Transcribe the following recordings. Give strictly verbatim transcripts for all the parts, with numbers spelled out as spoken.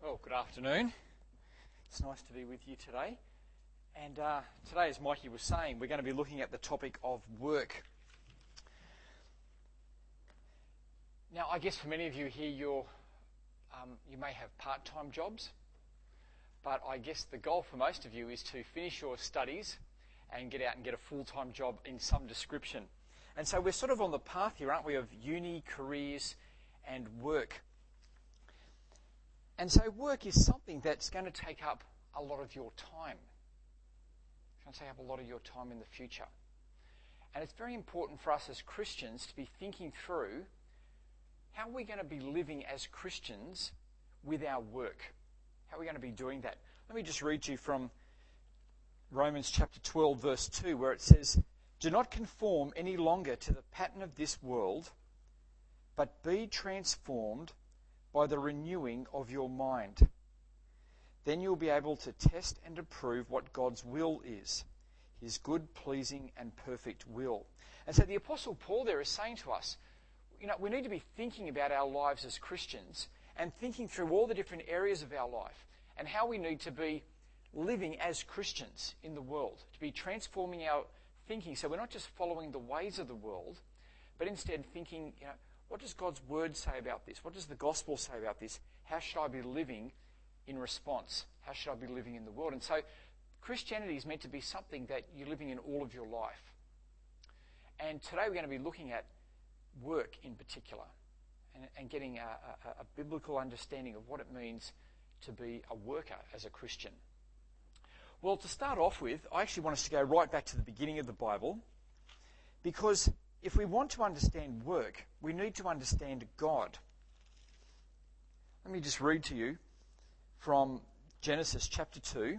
Well, good afternoon. It's nice to be with you today. And uh, today, as Mikey was saying, we're going to be looking at the topic of work. Now, I guess for many of you here, you're, um, you may have part-time jobs, but I guess the goal for most of you is to finish your studies and get out and get a full-time job in some description. And so we're sort of on the path here, aren't we, of uni, careers, and work. And so work is something that's going to take up a lot of your time. It's going to take up a lot of your time in the future. And it's very important for us as Christians to be thinking through how we're going to be living as Christians with our work. How are we going to be doing that? Let me just read to you from Romans chapter twelve, verse two, where it says, "Do not conform any longer to the pattern of this world, but be transformed by the renewing of your mind. Then you'll be able to test and approve what God's will is, his good, pleasing, and perfect will." And so the Apostle Paul there is saying to us, you know, we need to be thinking about our lives as Christians and thinking through all the different areas of our life and how we need to be living as Christians in the world, to be transforming our thinking so we're not just following the ways of the world, but instead thinking, you know, what does God's word say about this? What does the gospel say about this? How should I be living in response? How should I be living in the world? And so Christianity is meant to be something that you're living in all of your life. And today we're going to be looking at work in particular and, and getting a, a, a biblical understanding of what it means to be a worker as a Christian. Well, to start off with, I actually want us to go right back to the beginning of the Bible, because if we want to understand work, we need to understand God. Let me just read to you from Genesis chapter two,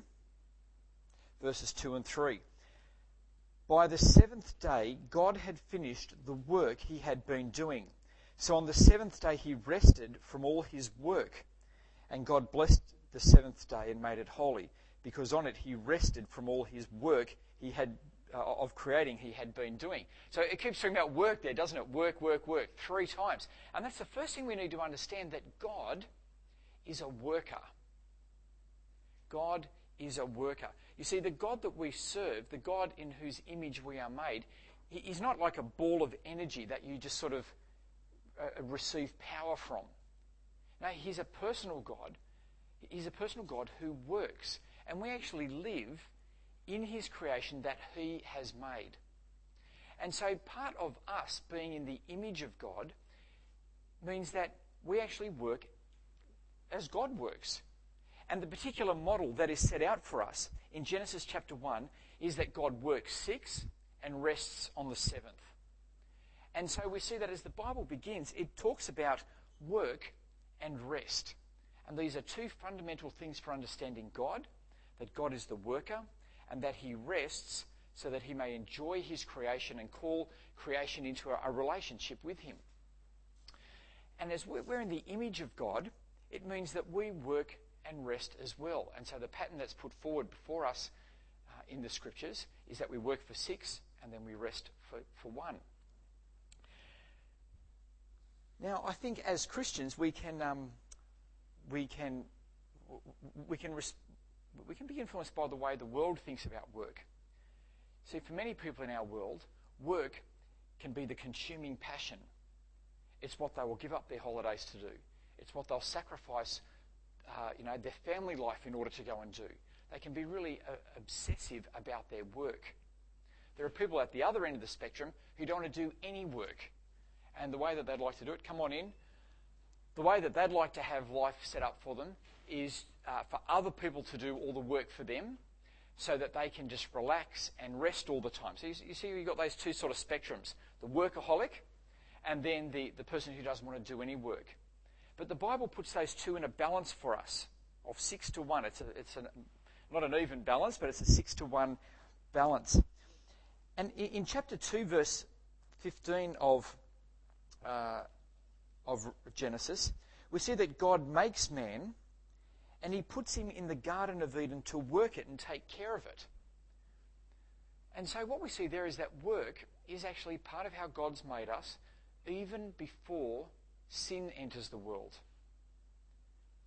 verses two and three. "By the seventh day, God had finished the work he had been doing. So on the seventh day he rested from all his work. And God blessed the seventh day and made it holy, because on it he rested from all his work he had Uh, of creating he had been doing." So it keeps talking about work there, doesn't it? Work, work, work, three times. And that's the first thing we need to understand, that God is a worker. God is a worker. You see, the God that we serve, the God in whose image we are made, he is not like a ball of energy that you just sort of uh, receive power from. No, he's a personal God. He's a personal God who works. And we actually live in his creation that he has made. And so part of us being in the image of God means that we actually work as God works. And the particular model that is set out for us in Genesis chapter one is that God works six and rests on the seventh. And so we see that as the Bible begins, it talks about work and rest. And these are two fundamental things for understanding God, that God is the worker, and that he rests so that he may enjoy his creation and call creation into a, a relationship with him. And as we're in the image of God, it means that we work and rest as well. And so the pattern that's put forward before us uh, in the scriptures is that we work for six and then we rest for, for one. Now, I think as Christians we can um, we can we can respond. We can be influenced by the way the world thinks about work. See, for many people in our world, work can be the consuming passion. It's what they will give up their holidays to do. It's what they'll sacrifice, uh, you know, their family life in order to go and do. They can be really uh, obsessive about their work. There are people at the other end of the spectrum who don't want to do any work. And the way that they'd like to do it, come on in, the way that they'd like to have life set up for them is uh, for other people to do all the work for them so that they can just relax and rest all the time. So you, you see you've got those two sort of spectrums, the workaholic and then the, the person who doesn't want to do any work. But the Bible puts those two in a balance for us of six to one. It's, a, it's a, not an even balance, but it's a six to one balance. And in, in chapter two, verse fifteen of, uh, of Genesis, we see that God makes man and he puts him in the Garden of Eden to work it and take care of it. And so what we see there is that work is actually part of how God's made us even before sin enters the world.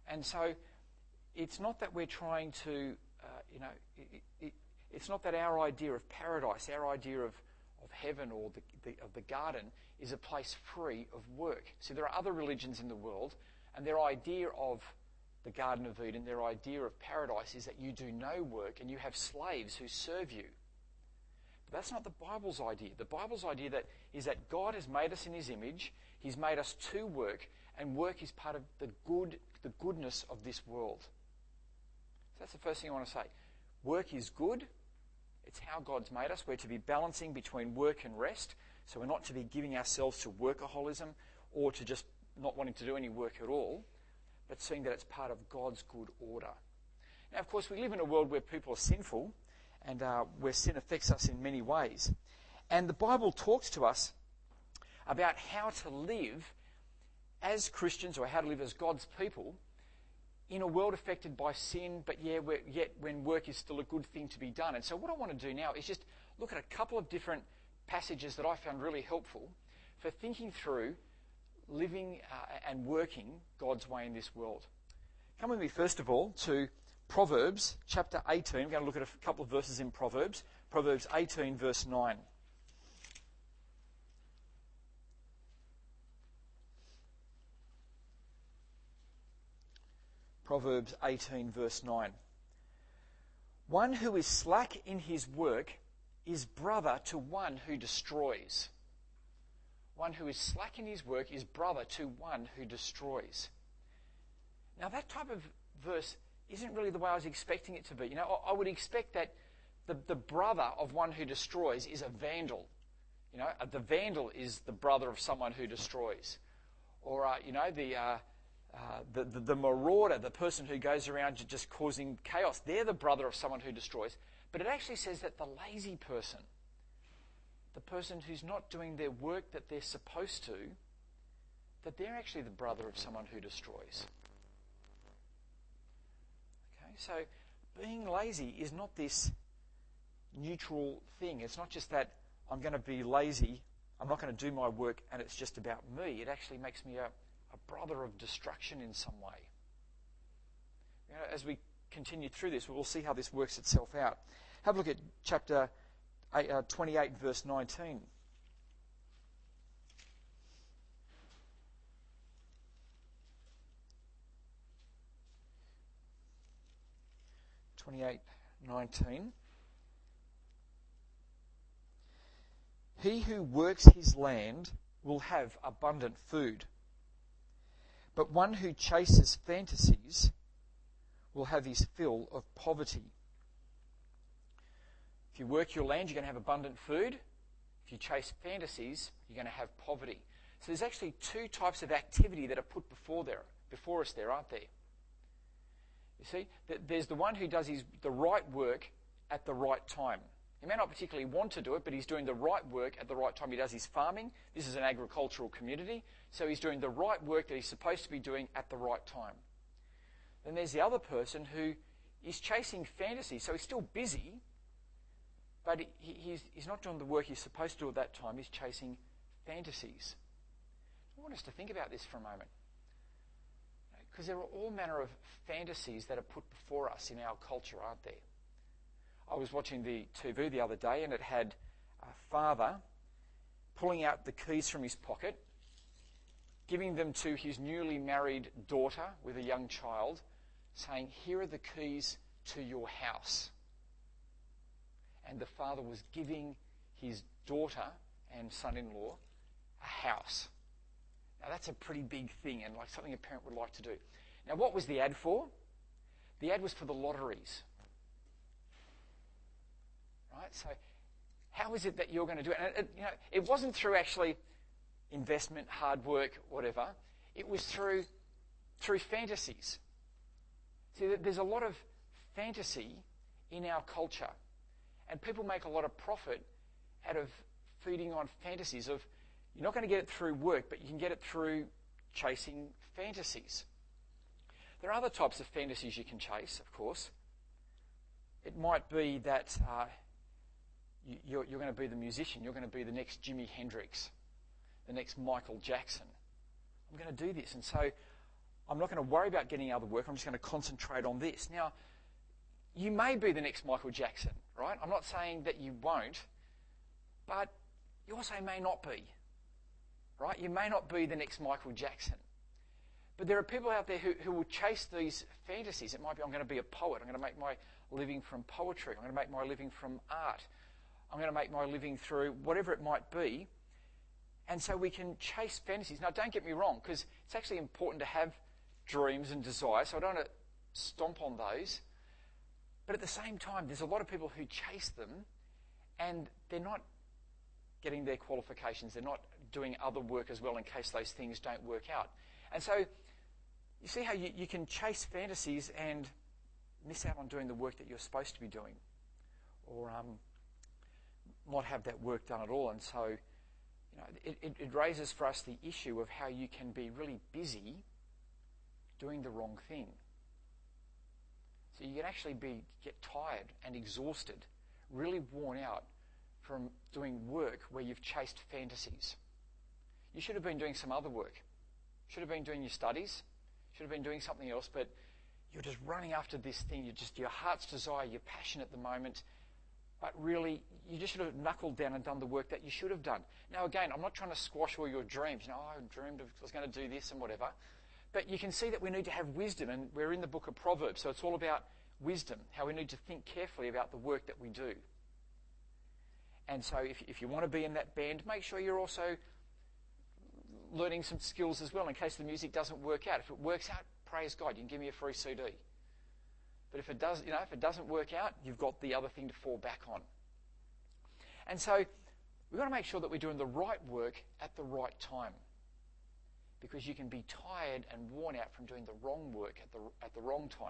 And so it's not that we're trying to, uh, you know, it, it, it's not that our idea of paradise, our idea of, of heaven or the, the, of the garden is a place free of work. See, there are other religions in the world, and their idea of the Garden of Eden, their idea of paradise is that you do no work and you have slaves who serve you. But that's not the Bible's idea. The Bible's idea that is that God has made us in his image, he's made us to work, and work is part of the good, the goodness of this world. So that's the first thing I want to say. Work is good. It's how God's made us. We're to be balancing between work and rest. So we're not to be giving ourselves to workaholism or to just not wanting to do any work at all, but seeing that it's part of God's good order. Now, of course, we live in a world where people are sinful and uh, where sin affects us in many ways. And the Bible talks to us about how to live as Christians, or how to live as God's people, in a world affected by sin, but yeah, we're, yet when work is still a good thing to be done. And so what I want to do now is just look at a couple of different passages that I found really helpful for thinking through living uh, and working God's way in this world. Come with me, first of all, to Proverbs chapter eighteen. We're going to look at a couple of verses in Proverbs. Proverbs eighteen, verse nine. Proverbs eighteen, verse nine. One who is slack in his work is brother to one who destroys. One who is slack in his work is brother to one who destroys. Now that type of verse isn't really the way I was expecting it to be. You know, I would expect that the, the brother of one who destroys is a vandal. You know, the vandal is the brother of someone who destroys. Or, uh, you know, the, uh, uh, the, the the marauder, the person who goes around just causing chaos, they're the brother of someone who destroys. But it actually says that the lazy person, the person who's not doing their work that they're supposed to, that they're actually the brother of someone who destroys. Okay, so being lazy is not this neutral thing. It's not just that I'm going to be lazy, I'm not going to do my work, and it's just about me. It actually makes me a, a brother of destruction in some way. You know, as we continue through this, we'll see how this works itself out. Have a look at chapter twenty-eight, verse nineteen. twenty-eight, nineteen. He who works his land will have abundant food, but one who chases fantasies will have his fill of poverty. If you work your land, you're going to have abundant food. If you chase fantasies, you're going to have poverty. So there's actually two types of activity that are put before there, before us there, aren't there? You see, there's the one who does his, the right work at the right time. He may not particularly want to do it, but he's doing the right work at the right time. He does his farming. This is an agricultural community, so he's doing the right work that he's supposed to be doing at the right time. Then there's the other person who is chasing fantasy, so he's still busy, but he, he's, he's not doing the work he's supposed to do at that time. He's chasing fantasies. I want us to think about this for a moment, because there are all manner of fantasies that are put before us in our culture, aren't there? I was watching the T V the other day, and it had a father pulling out the keys from his pocket, giving them to his newly married daughter with a young child, saying, "Here are the keys to your house." And the father was giving his daughter and son-in-law a house. Now that's a pretty big thing, and like something a parent would like to do. Now what was the ad for? The ad was for the lotteries. Right? So how is it that you're going to do it? And it, you know, it wasn't through actually investment, hard work, whatever. It was through through fantasies. See, there's a lot of fantasy in our culture, and people make a lot of profit out of feeding on fantasies of, you're not going to get it through work, but you can get it through chasing fantasies. There are other types of fantasies you can chase, of course. It might be that uh, you're, you're going to be the musician. You're going to be the next Jimi Hendrix, the next Michael Jackson. I'm going to do this. And so I'm not going to worry about getting other work. I'm just going to concentrate on this. Now, you may be the next Michael Jackson, right? I'm not saying that you won't, but you also may not be, right? You may not be the next Michael Jackson. But there are people out there who, who will chase these fantasies. It might be, I'm going to be a poet. I'm going to make my living from poetry. I'm going to make my living from art. I'm going to make my living through whatever it might be. And so we can chase fantasies. Now, don't get me wrong, because it's actually important to have dreams and desires, so I don't want to stomp on those. But at the same time, there's a lot of people who chase them, and they're not getting their qualifications. They're not doing other work as well in case those things don't work out. And so you see how you, you can chase fantasies and miss out on doing the work that you're supposed to be doing, or um, not have that work done at all. And so you know, it, it, it raises for us the issue of how you can be really busy doing the wrong thing. So you can actually be get tired and exhausted, really worn out from doing work where you've chased fantasies. You should have been doing some other work. Should have been doing your studies. Should have been doing something else, but you're just running after this thing. You're just your heart's desire, your passion at the moment. But really, you just should have knuckled down and done the work that you should have done. Now, again, I'm not trying to squash all your dreams. You know, oh, I dreamed of, I was going to do this and whatever. But you can see that we need to have wisdom, and we're in the book of Proverbs, so it's all about wisdom, how we need to think carefully about the work that we do. And so if, if you want to be in that band, make sure you're also learning some skills as well in case the music doesn't work out. If it works out, praise God, you can give me a free C D. But if it does, you know, if it doesn't work out, you've got the other thing to fall back on. And so we've got to make sure that we're doing the right work at the right time, because you can be tired and worn out from doing the wrong work at the at the wrong time.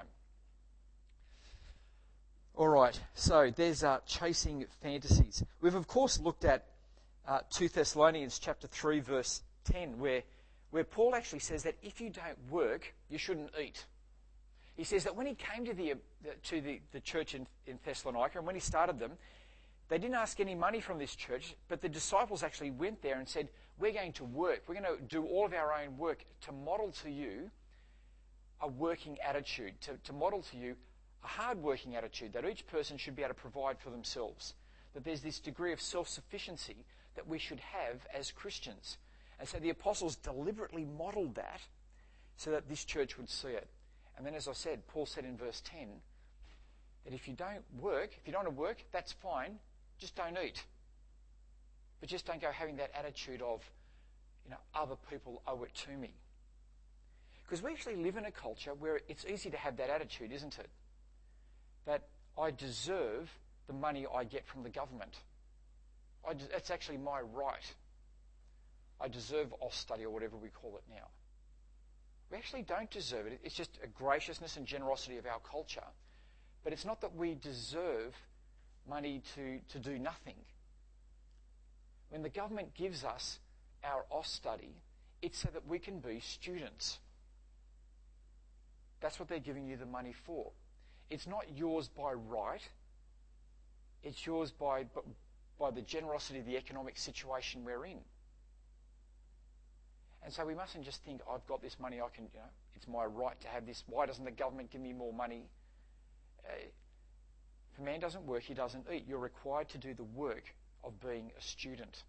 All right, so there's uh, chasing fantasies. We've, of course, looked at uh, Second Thessalonians chapter three, verse ten, where, where Paul actually says that if you don't work, you shouldn't eat. He says that when he came to the, to the, the church in, in Thessalonica, and when he started them, they didn't ask any money from this church, but the disciples actually went there and said, we're going to work. We're going to do all of our own work to model to you a working attitude, to, to model to you a hard-working attitude, that each person should be able to provide for themselves, that there's this degree of self-sufficiency that we should have as Christians. And so the apostles deliberately modelled that so that this church would see it. And then, as I said, Paul said in verse ten that if you don't work, if you don't want to work, that's fine, just don't eat. But just don't go having that attitude of, you know, other people owe it to me. Because we actually live in a culture where it's easy to have that attitude, isn't it? That I deserve the money I get from the government. I de- it's actually my right. I deserve Austudy or whatever we call it now. We actually don't deserve it. It's just a graciousness and generosity of our culture. But it's not that we deserve money to, to do nothing. When the government gives us our Austudy, it's so that we can be students. That's what they're giving you the money for. It's not yours by right. It's yours by, by the generosity of the economic situation we're in. And so we mustn't just think, I've got this money, I can, you know, it's my right to have this. Why doesn't the government give me more money? Uh, if a man doesn't work, he doesn't eat. You're required to do the work of being a student.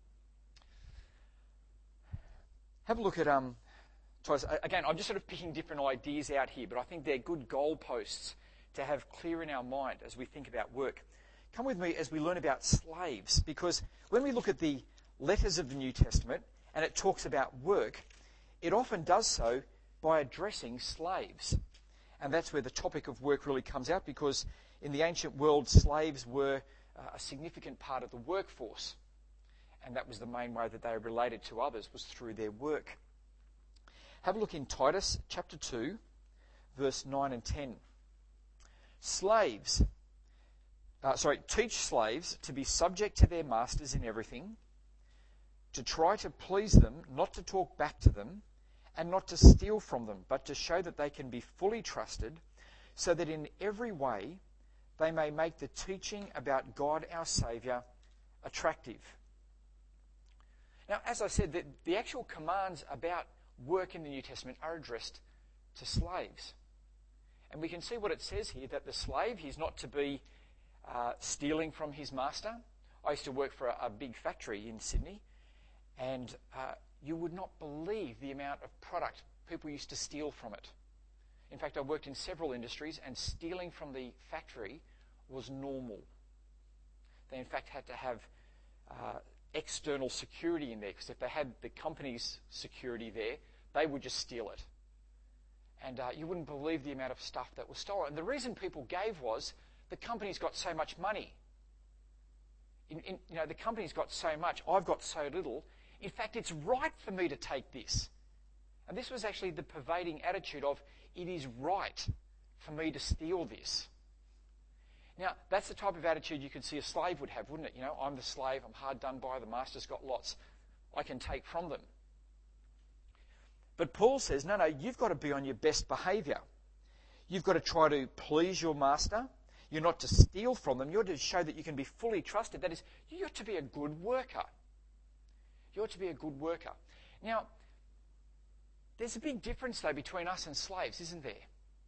Have a look at, um, again, I'm just sort of picking different ideas out here, but I think they're good goalposts to have clear in our mind as we think about work. Come with me as we learn about slaves, because when we look at the letters of the New Testament, and it talks about work, it often does so by addressing slaves. And that's where the topic of work really comes out, because in the ancient world, slaves were uh, a significant part of the workforce. And that was the main way that they related to others, was through their work. Have a look in Titus chapter two, verse nine and ten. Slaves, uh, sorry, teach slaves to be subject to their masters in everything, to try to please them, not to talk back to them, and not to steal from them, but to show that they can be fully trusted, so that in every way they may make the teaching about God our Saviour attractive. Now, as I said, the, the actual commands about work in the New Testament are addressed to slaves. And we can see what it says here, that the slave, he's not to be uh, stealing from his master. I used to work for a, a big factory in Sydney, and uh, you would not believe the amount of product people used to steal from it. In fact, I worked in several industries, and stealing from the factory was normal. They, in fact, had to have uh, external security in there, because if they had the company's security there, they would just steal it. And uh, you wouldn't believe the amount of stuff that was stolen. And the reason people gave was the company's got so much money. In, in, you know, the company's got so much, I've got so little. In fact, it's right for me to take this. And this was actually the pervading attitude of, it is right for me to steal this. Now, that's the type of attitude you could see a slave would have, wouldn't it? You know, I'm the slave, I'm hard done by, the master's got lots, I can take from them. But Paul says, no, no, you've got to be on your best behaviour. You've got to try to please your master. You're not to steal from them. You're to show that you can be fully trusted. That is, you're to be a good worker. You're to be a good worker. Now, there's a big difference, though, between us and slaves, isn't there?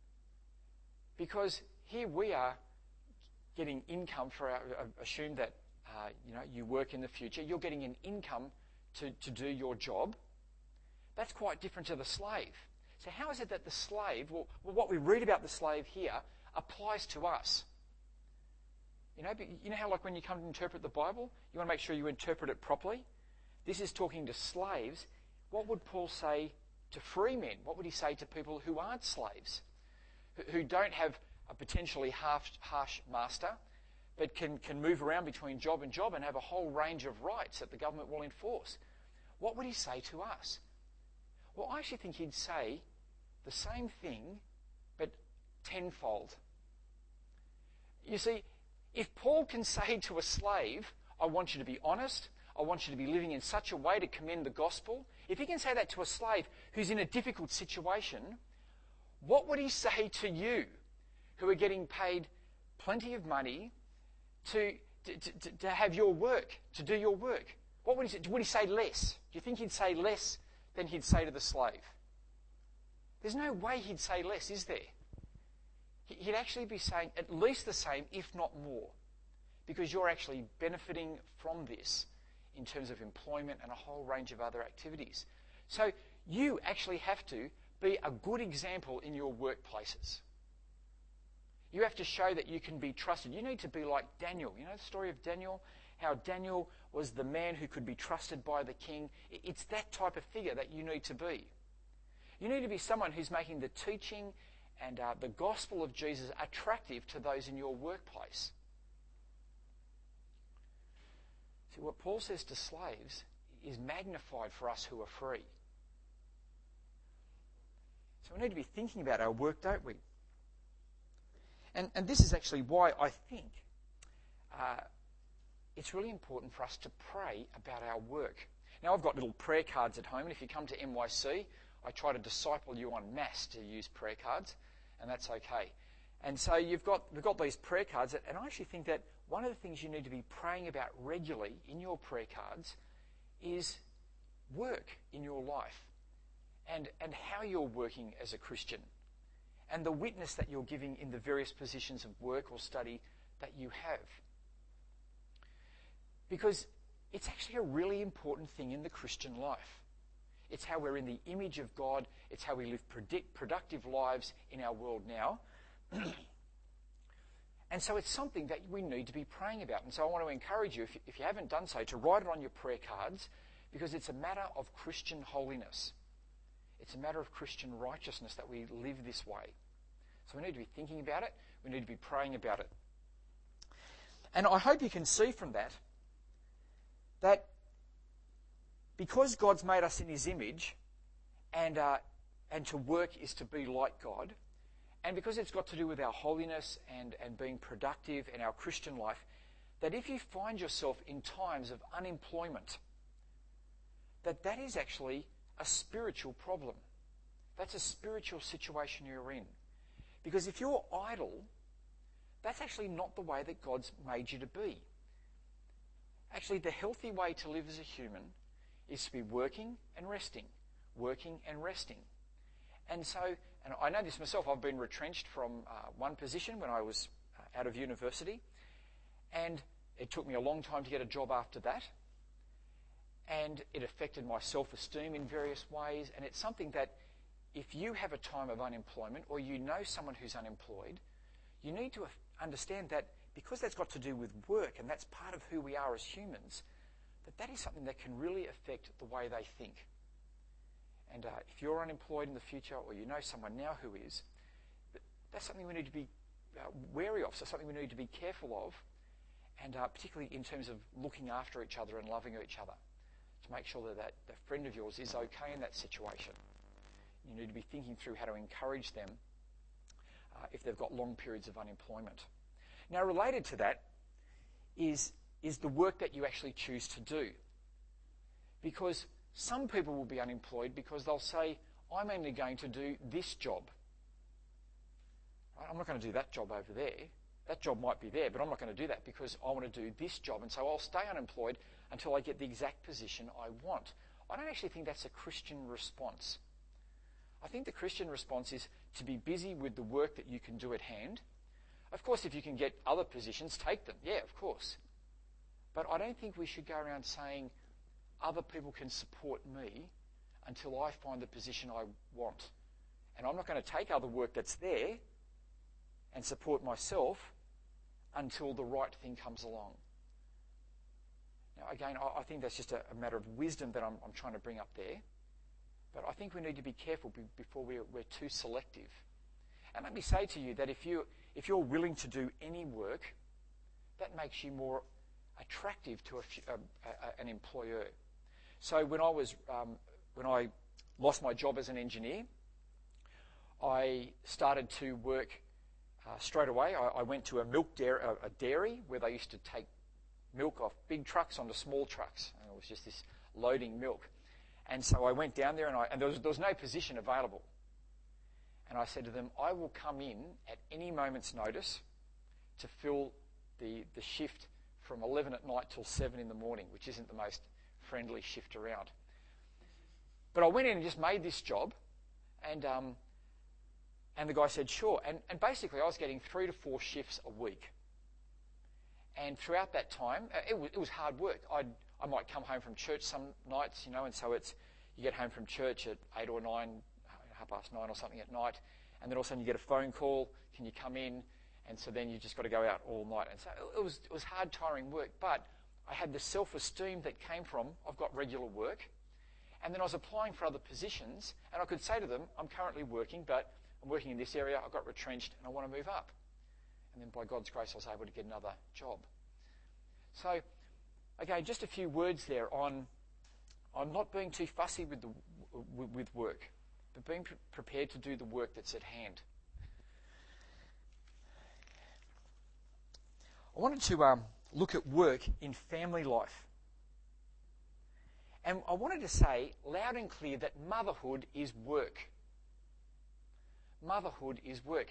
Because here we are getting income for our, assume that uh, you know, you work in the future. You're getting an income to, to do your job. That's quite different to the slave. So how is it that the slave, well, well, what we read about the slave here applies to us? You know, you know how like when you come to interpret the Bible, you want to make sure you interpret it properly? This is talking to slaves. What would Paul say to free men? What would he say to people who aren't slaves? Who, who don't have a potentially harsh, harsh master, but can, can move around between job and job and have a whole range of rights that the government will enforce? What would he say to us? Well, I actually think he'd say the same thing, but tenfold. You see, if Paul can say to a slave, I want you to be honest, I want you to be living in such a way to commend the gospel, if he can say that to a slave who's in a difficult situation, what would he say to you who are getting paid plenty of money to, to, to, to have your work, to do your work? What would he say? Would he say less? Do you think he'd say less than he'd say to the slave? There's no way he'd say less, is there? He'd actually be saying at least the same, if not more, because you're actually benefiting from this in terms of employment and a whole range of other activities. So you actually have to be a good example in your workplaces. You have to show that you can be trusted. You need to be like Daniel. You know the story of Daniel? How Daniel was the man who could be trusted by the king. It's that type of figure that you need to be. You need to be someone who's making the teaching and uh, the gospel of Jesus attractive to those in your workplace. See, what Paul says to slaves is magnified for us who are free. So we need to be thinking about our work, don't we? And, and this is actually why I think uh, it's really important for us to pray about our work. Now, I've got little prayer cards at home, and if you come to M Y C, I try to disciple you en masse to use prayer cards, and that's okay. And so you've got we've got these prayer cards, and I actually think that one of the things you need to be praying about regularly in your prayer cards is work in your life, and and how you're working as a Christian, and the witness that you're giving in the various positions of work or study that you have. Because it's actually a really important thing in the Christian life. It's how we're in the image of God. It's how we live predict, productive lives in our world now. And so it's something that we need to be praying about. And so I want to encourage you, if you, if you haven't done so, to write it on your prayer cards, because it's a matter of Christian holiness. It's a matter of Christian righteousness that we live this way. So we need to be thinking about it. We need to be praying about it. And I hope you can see from that that because God's made us in his image, and uh, and to work is to be like God, and because it's got to do with our holiness and, and being productive in our Christian life, that if you find yourself in times of unemployment, that that is actually a spiritual problem. That's a spiritual situation you're in. Because if you're idle, that's actually not the way that God's made you to be. Actually, the healthy way to live as a human is to be working and resting, working and resting. And so, and I know this myself, I've been retrenched from uh, one position when I was uh, out of university, and it took me a long time to get a job after that, and it affected my self-esteem in various ways, and it's something that if you have a time of unemployment or you know someone who's unemployed, you need to understand that because that's got to do with work and that's part of who we are as humans, that that is something that can really affect the way they think. And uh, if you're unemployed in the future or you know someone now who is, that's something we need to be uh, wary of, so something we need to be careful of, and uh, particularly in terms of looking after each other and loving each other, to make sure that, that that friend of yours is okay in that situation. You need to be thinking through how to encourage them uh, if they've got long periods of unemployment. Now, related to that is, is the work that you actually choose to do. Because some people will be unemployed because they'll say, I'm only going to do this job. Right? I'm not going to do that job over there. That job might be there, but I'm not going to do that because I want to do this job. And so I'll stay unemployed until I get the exact position I want. I don't actually think that's a Christian response. I think the Christian response is to be busy with the work that you can do at hand. Of course, if you can get other positions, take them. Yeah, of course. But I don't think we should go around saying other people can support me until I find the position I want. And I'm not going to take other work that's there and support myself until the right thing comes along. Now, again, I, I think that's just a, a matter of wisdom that I'm, I'm trying to bring up there. But I think we need to be careful be, before we're, we're too selective. And let me say to you that if, you, if you're willing to do any work, that makes you more attractive to a, a, a, an employer. So when I was um, when I lost my job as an engineer, I started to work uh, straight away. I, I went to a milk dairy, a, a dairy where they used to take milk off big trucks onto small trucks, and it was just this loading milk. And so I went down there, and, I, and there, was, there was no position available. And I said to them, I will come in at any moment's notice to fill the, the shift from eleven at night till seven in the morning, which isn't the most friendly shift around. But I went in and just made this job, and um, and the guy said, sure. And, and basically I was getting three to four shifts a week. And throughout that time, it was, it was hard work. I'd, I might come home from church some nights, you know, and so it's you get home from church at eight or nine, half past nine or something at night, and then all of a sudden you get a phone call, can you come in? And so then you just got to go out all night. And so it was it was hard, tiring work, but I had the self-esteem that came from, I've got regular work, and then I was applying for other positions, and I could say to them, I'm currently working, but I'm working in this area, I got retrenched, and I want to move up. And then by God's grace, I was able to get another job. So, again, just a few words there on, on not being too fussy with, the, with work, but being pre- prepared to do the work that's at hand. I wanted to um, look at work in family life. And I wanted to say loud and clear that motherhood is work. Motherhood is work.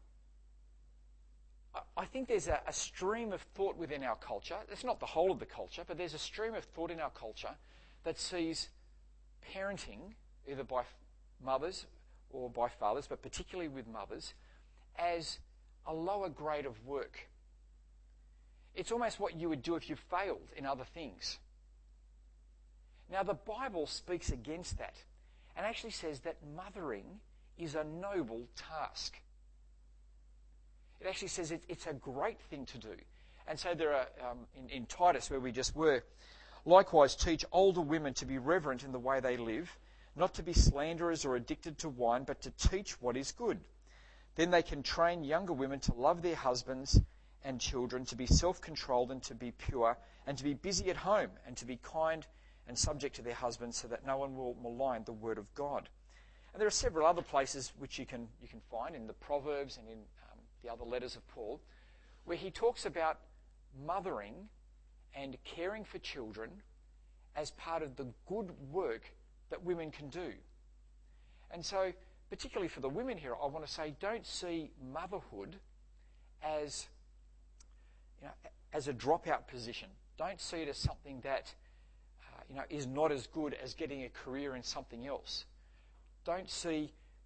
I think there's a, a stream of thought within our culture. It's not the whole of the culture, but there's a stream of thought in our culture that sees parenting, either by mothers or by fathers, but particularly with mothers, as a lower grade of work. It's almost what you would do if you failed in other things. Now, the Bible speaks against that and actually says that mothering is a noble task. It actually says it, it's a great thing to do. And so there are, um, in, in Titus, where we just were, likewise teach older women to be reverent in the way they live, not to be slanderers or addicted to wine, but to teach what is good. Then they can train younger women to love their husbands and children, to be self-controlled and to be pure, and to be busy at home, and to be kind and subject to their husbands, so that no one will malign the word of God. And there are several other places which you can you can find in the Proverbs and in um, the other letters of Paul, where he talks about mothering and caring for children as part of the good work that women can do. And so, particularly for the women here, I want to say, don't see motherhood as, you know, as a dropout position. Don't see it as something that uh, you know is not as good as getting a career in something else. Don't see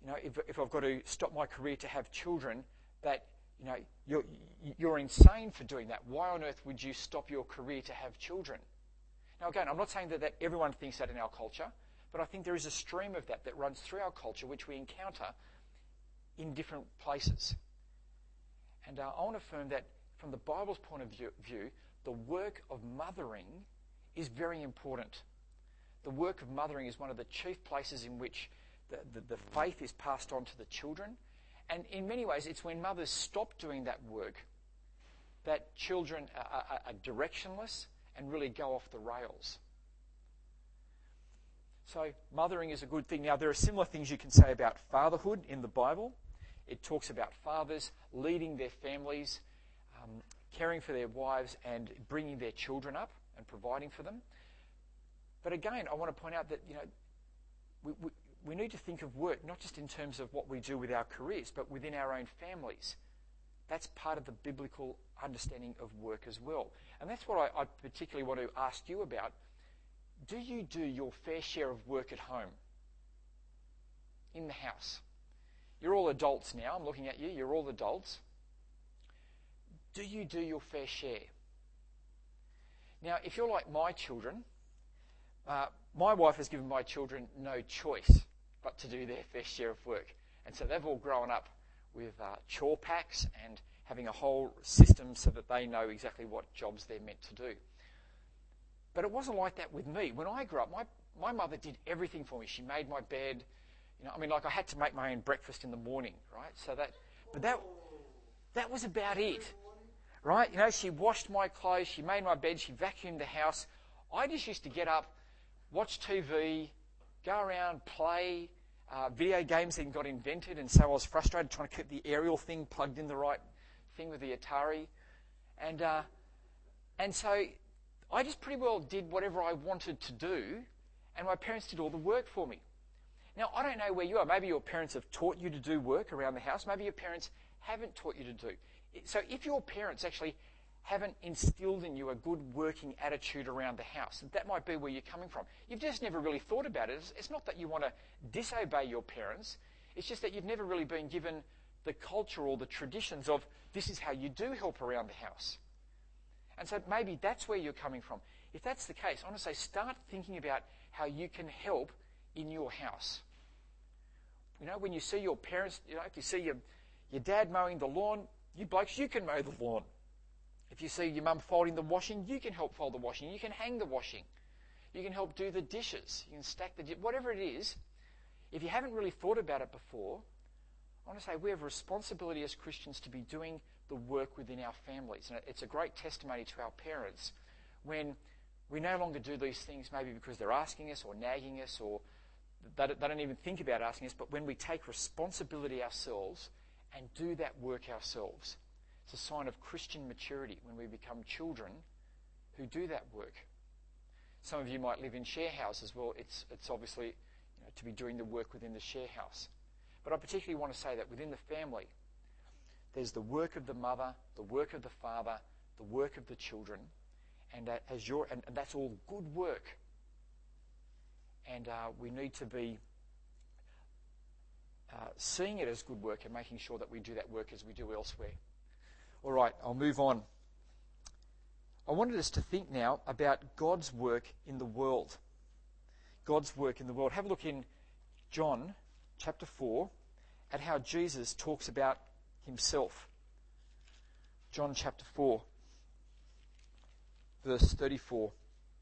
you know, if, if I've got to stop my career to have children, that, you know, you're, you're insane for doing that. Why on earth would you stop your career to have children? Now, again, I'm not saying that, that everyone thinks that in our culture, but I think there is a stream of that that runs through our culture, which we encounter in different places. And uh, I want to affirm that from the Bible's point of view, view, the work of mothering is very important. The work of mothering is one of the chief places in which the, the, the faith is passed on to the children. And in many ways, it's when mothers stop doing that work that children are, are, are directionless and really go off the rails. So mothering is a good thing. Now, there are similar things you can say about fatherhood in the Bible. It talks about fathers leading their families, um, caring for their wives and bringing their children up and providing for them. But again, I want to point out that, you know, we, we, we need to think of work not just in terms of what we do with our careers, but within our own families. That's part of the biblical understanding of work as well. And that's what I, I particularly want to ask you about. Do you do your fair share of work at home? In the house? You're all adults now. I'm looking at you. You're all adults. Do you do your fair share? Now, if you're like my children, uh, my wife has given my children no choice but to do their fair share of work. And so they've all grown up with uh, chore packs and having a whole system so that they know exactly what jobs they're meant to do. But it wasn't like that with me. When I grew up, my, my mother did everything for me. She made my bed. You know, I mean, like I had to make my own breakfast in the morning, right? So that, but that, that was about it, right? You know, she washed my clothes, she made my bed, she vacuumed the house. I just used to get up, watch T V, go around, play. Uh, video games then got invented, and so I was frustrated trying to keep the aerial thing plugged in the right thing with the Atari. And uh, and so I just pretty well did whatever I wanted to do, and my parents did all the work for me. Now, I don't know where you are. Maybe your parents have taught you to do work around the house. Maybe your parents haven't taught you to do. So if your parents actually haven't instilled in you a good working attitude around the house, that might be where you're coming from. You've just never really thought about it. It's not that you want to disobey your parents. It's just that you've never really been given the culture or the traditions of this is how you do help around the house. And so maybe that's where you're coming from. If that's the case, I want to say start thinking about how you can help in your house. You know, when you see your parents, you know, if you see your, your dad mowing the lawn, you blokes, you can mow the lawn. If you see your mum folding the washing, you can help fold the washing. You can hang the washing. You can help do the dishes. You can stack the, whatever it is. If you haven't really thought about it before, I want to say we have a responsibility as Christians to be doing the work within our families. And it's a great testimony to our parents when we no longer do these things maybe because they're asking us or nagging us or they don't even think about asking us, but when we take responsibility ourselves and do that work ourselves. It's a sign of Christian maturity when we become children who do that work. Some of you might live in share houses. Well, it's it's obviously, you know, to be doing the work within the share house. But I particularly want to say that within the family, there's the work of the mother, the work of the father, the work of the children, and uh, as your and, and that's all good work. And uh, we need to be uh, seeing it as good work and making sure that we do that work as we do elsewhere. All right, I'll move on. I wanted us to think now about God's work in the world. God's work in the world. Have a look in John chapter four at how Jesus talks about himself. John chapter four, verse thirty-four.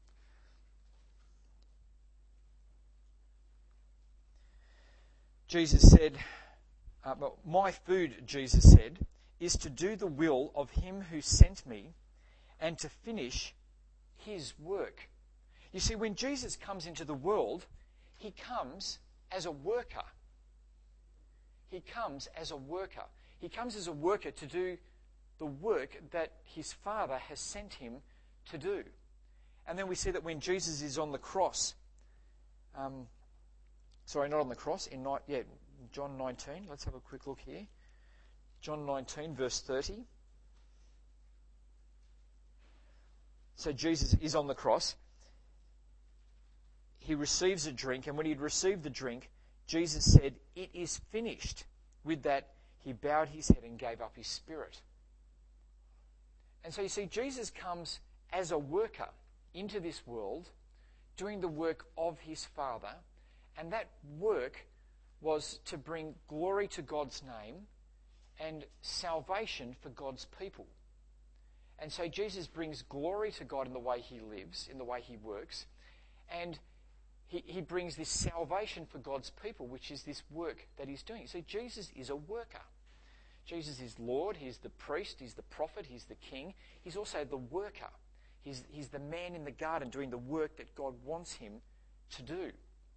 Jesus said, uh, well, my food, Jesus said, is to do the will of him who sent me and to finish his work. You see, when Jesus comes into the world, he comes as a worker. He comes as a worker. He comes as a worker to do the work that his Father has sent him to do. And then we see that when Jesus is on the cross, um, sorry, not on the cross, in yeah, John nineteen, let's have a quick look here. John nineteen, verse thirty. So Jesus is on the cross. He receives a drink, and when he had received the drink, Jesus said, "It is finished." With that, he bowed his head and gave up his spirit. And so you see, Jesus comes as a worker into this world, doing the work of his Father, and that work was to bring glory to God's name and salvation for God's people. And so Jesus brings glory to God in the way he lives, in the way he works, and he, he brings this salvation for God's people, which is this work that he's doing. So Jesus is a worker. Jesus is Lord, he's the priest, he's the prophet, he's the king. He's also the worker. He's, he's the man in the garden doing the work that God wants him to do.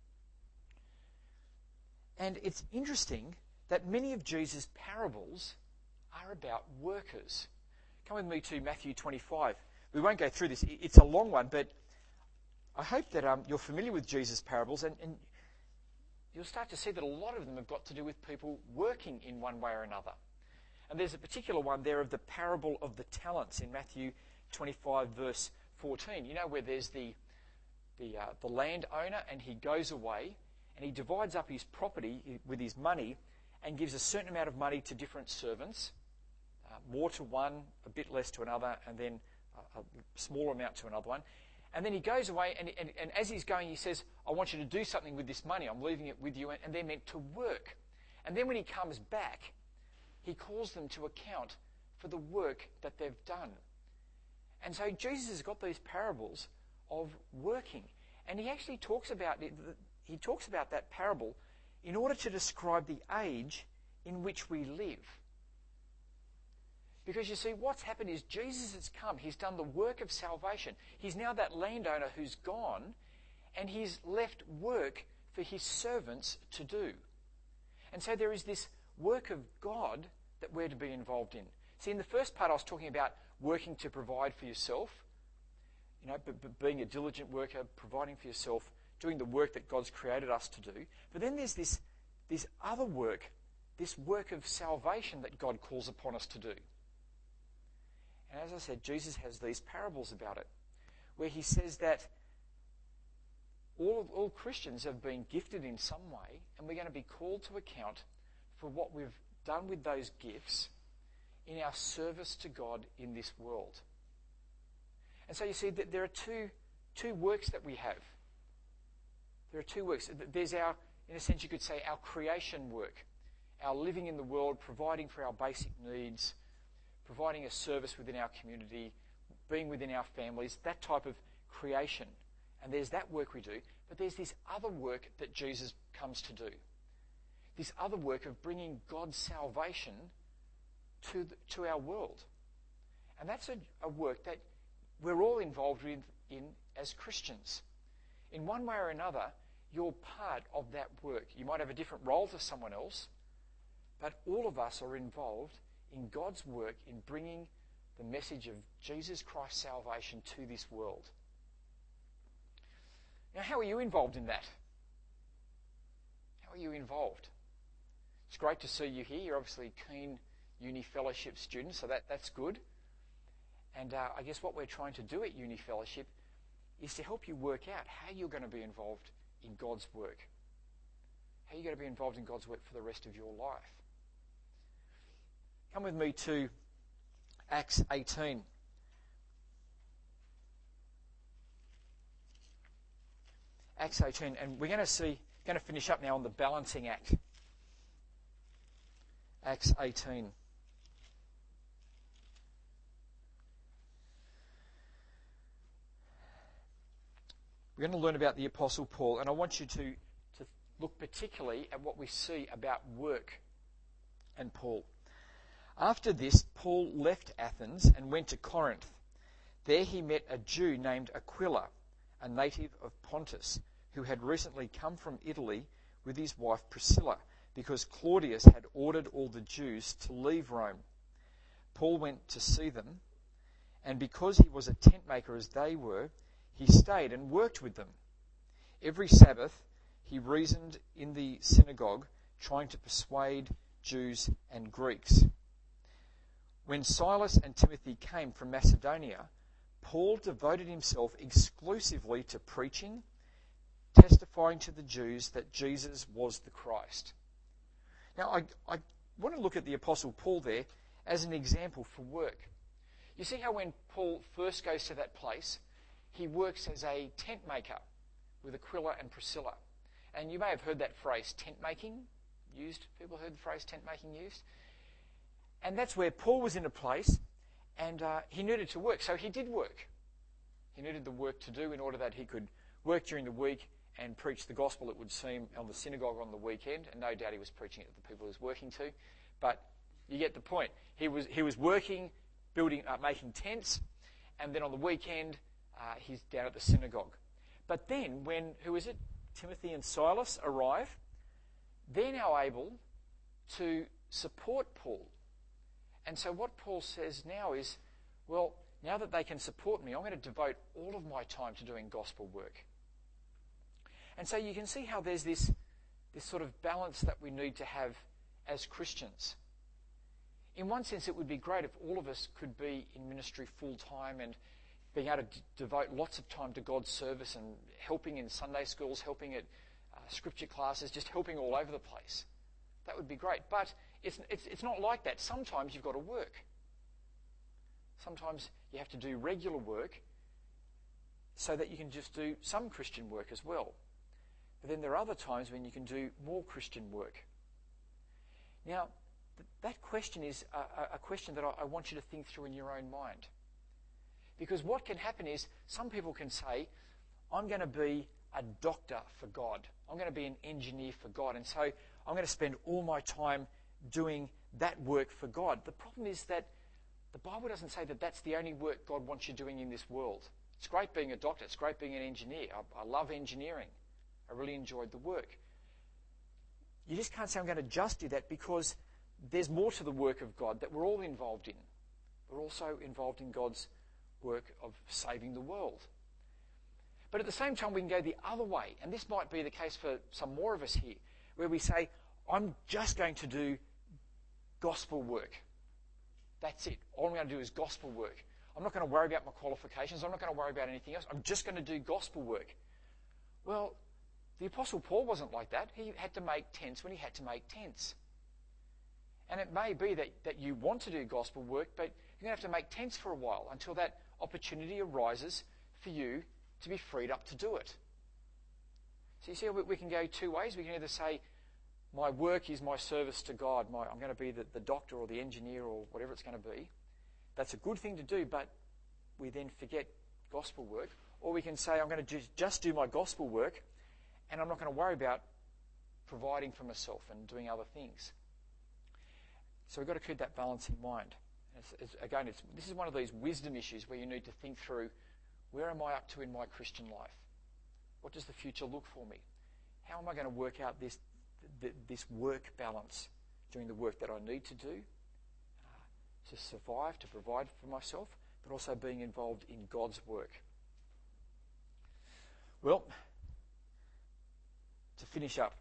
And it's interesting that many of Jesus' parables are about workers. Come with me to Matthew twenty-five. We won't go through this. It's a long one, but I hope that um, you're familiar with Jesus' parables, and, and you'll start to see that a lot of them have got to do with people working in one way or another. And there's a particular one there of the parable of the talents in Matthew twenty-five, verse fourteen. You know, where there's the the uh, the landowner, and he goes away and he divides up his property with his money and gives a certain amount of money to different servants, uh, more to one, a bit less to another, and then a, a smaller amount to another one. And then he goes away, and, and, and as he's going, he says, "I want you to do something with this money. I'm leaving it with you," and, and they're meant to work. And then when he comes back, he calls them to account for the work that they've done. And so Jesus has got these parables of working. And he actually talks about it, he talks about that parable in order to describe the age in which we live. Because you see, what's happened is Jesus has come. He's done the work of salvation. He's now that landowner who's gone, and he's left work for his servants to do. And so there is this work of God that we're to be involved in. See, in the first part I was talking about working to provide for yourself, you know, b- b- being a diligent worker, providing for yourself, doing the work that God's created us to do. But then there's this, this other work, this work of salvation that God calls upon us to do. And as I said, Jesus has these parables about it, where he says that all, all Christians have been gifted in some way, and we're going to be called to account for what we've done with those gifts in our service to God in this world. And so you see that there are two, two works that we have. There are two works. There's our, in a sense you could say, our creation work, our living in the world, providing for our basic needs, providing a service within our community, being within our families, that type of creation. And there's that work we do. But there's this other work that Jesus comes to do. This other work of bringing God's salvation to the, to our world. And that's a, a work that we're all involved with in as Christians. In one way or another, you're part of that work. You might have a different role to someone else, but all of us are involved in God's work in bringing the message of Jesus Christ's salvation to this world. Now, how are you involved in that? How are you involved? It's great to see you here. You're obviously keen Uni Fellowship students, so that, that's good. And uh, I guess what we're trying to do at Uni Fellowship is to help you work out how you're going to be involved in God's work. How you're going to be involved in God's work for the rest of your life. Come with me to Acts eighteen. Acts eighteen, and we're going to see, going to finish up now on the balancing act. Acts eighteen. We're going to learn about the Apostle Paul, and I want you to, to look particularly at what we see about work and Paul. After this, Paul left Athens and went to Corinth. There he met a Jew named Aquila, a native of Pontus, who had recently come from Italy with his wife Priscilla, because Claudius had ordered all the Jews to leave Rome. Paul went to see them, and because he was a tent maker as they were, he stayed and worked with them. Every Sabbath he reasoned in the synagogue, trying to persuade Jews and Greeks. When Silas and Timothy came from Macedonia, Paul devoted himself exclusively to preaching testifying to the Jews that Jesus was the Christ. Now, I, I want to look at the Apostle Paul there as an example for work. You see how when Paul first goes to that place, he works as a tent maker with Aquila and Priscilla. And you may have heard that phrase, tent making, used. People heard the phrase tent making used? And that's where Paul was in a place, and uh, he needed to work. So he did work. He needed the work to do in order that he could work during the week and preach the gospel, it would seem, on the synagogue on the weekend. And no doubt he was preaching it to the people he was working to. But you get the point. He was he was working, building, uh, making tents, and then on the weekend uh, he's down at the synagogue. But then when, who is it? Timothy and Silas arrive, they're now able to support Paul. And so what Paul says now is, well, now that they can support me, I'm going to devote all of my time to doing gospel work. And so you can see how there's this, this sort of balance that we need to have as Christians. In one sense, it would be great if all of us could be in ministry full-time and being able to d- devote lots of time to God's service and helping in Sunday schools, helping at uh, scripture classes, just helping all over the place. That would be great. But it's, it's, it's not like that. Sometimes you've got to work. Sometimes you have to do regular work so that you can just do some Christian work as well. But then there are other times when you can do more Christian work. Now, th- that question is a, a question that I, I want you to think through in your own mind. Because what can happen is some people can say, I'm going to be a doctor for God. I'm going to be an engineer for God. And so I'm going to spend all my time doing that work for God. The problem is that the Bible doesn't say that that's the only work God wants you doing in this world. It's great being a doctor. It's great being an engineer. I, I love engineering. I really enjoyed the work. You just can't say I'm going to just do that, because there's more to the work of God that we're all involved in. We're also involved in God's work of saving the world. But at the same time, we can go the other way, and this might be the case for some more of us here, where we say, I'm just going to do gospel work. That's it. All I'm going to do is gospel work. I'm not going to worry about my qualifications. I'm not going to worry about anything else. I'm just going to do gospel work. Well, the Apostle Paul wasn't like that. He had to make tents when he had to make tents. And it may be that, that you want to do gospel work, but you're going to have to make tents for a while until that opportunity arises for you to be freed up to do it. So you see, we, we can go two ways. We can either say, my work is my service to God. My, I'm going to be the, the doctor or the engineer or whatever it's going to be. That's a good thing to do, but we then forget gospel work. Or we can say, I'm going to just, just do my gospel work, and I'm not going to worry about providing for myself and doing other things. So we've got to keep that balance in mind. It's, it's, again, it's, this is one of these wisdom issues where you need to think through, where am I up to in my Christian life? What does the future look for me? How am I going to work out this th- this work balance, doing the work that I need to do uh, to survive, to provide for myself, but also being involved in God's work? Well, to finish up,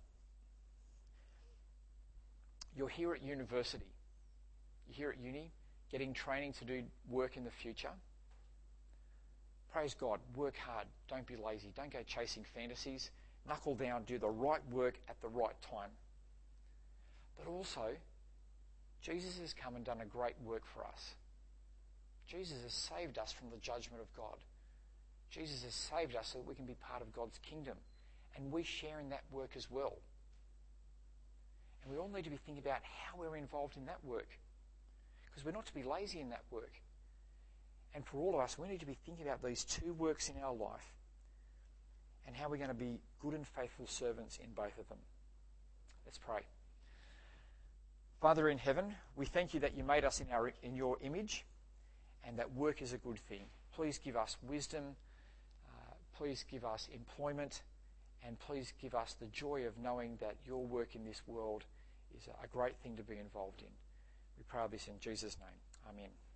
you're here at university. You're here at uni, getting training to do work in the future. Praise God. Work hard. Don't be lazy. Don't go chasing fantasies. Knuckle down. Do the right work at the right time. But also, Jesus has come and done a great work for us. Jesus has saved us from the judgment of God. Jesus has saved us so that we can be part of God's kingdom. And we share in that work as well. And we all need to be thinking about how we're involved in that work. Because we're not to be lazy in that work. And for all of us, we need to be thinking about these two works in our life and how we're going to be good and faithful servants in both of them. Let's pray. Father in heaven, we thank you that you made us in our in your image and that work is a good thing. Please give us wisdom. Uh, please give us employment. And please give us the joy of knowing that your work in this world is a great thing to be involved in. We pray this in Jesus' name. Amen.